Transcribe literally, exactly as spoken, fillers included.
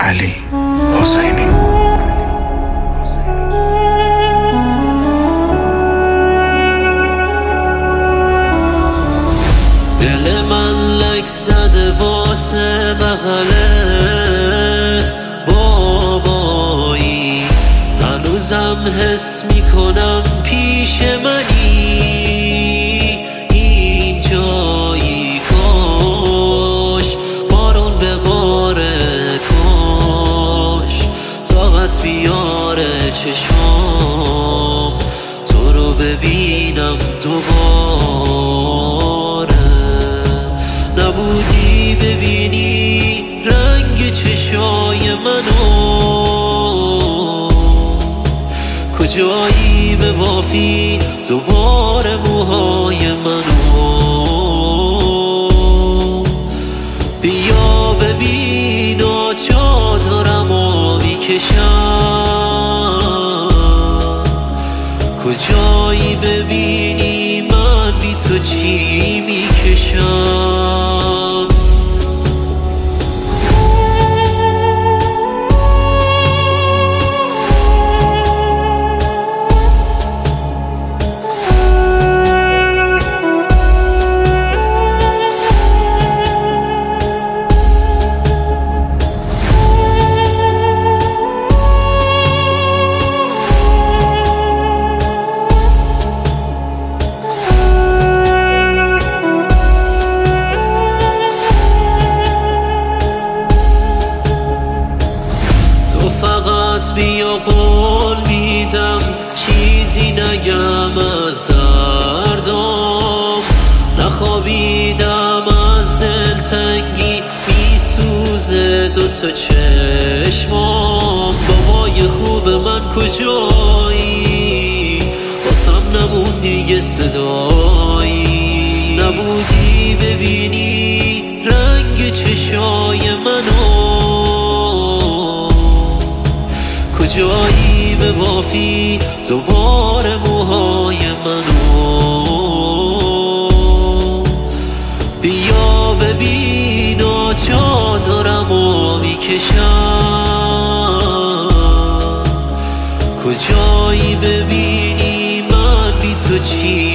علی حسینی. دل من لک زده واسه بغلت بابایی، هنوزم حس میکنم پیش منی این جایی. کاش بارون بباره، کاش طاقت بیاره چشام تو رو ببینم دوباره. نبودی ببینی رنگ چشای منو، کجایی به بافی دوباره موهای منو. بیا ببین و چادرمو میکشم، کجایی ببینی من بی تو چی میکشم. بیا قول میدم چیزی نگم از دردم، نخوابیدم از دلتنگی میسوزه دوتا چشمام. بابای خوب من کجایی؟ واسم نمون دیگه صدایی. نبودی ببینی رنگ چشای منو، کجایی به بافی دوباره موهای منو. بیا ببین و چادرمو میکشم، کجایی ببینی من بی تو چی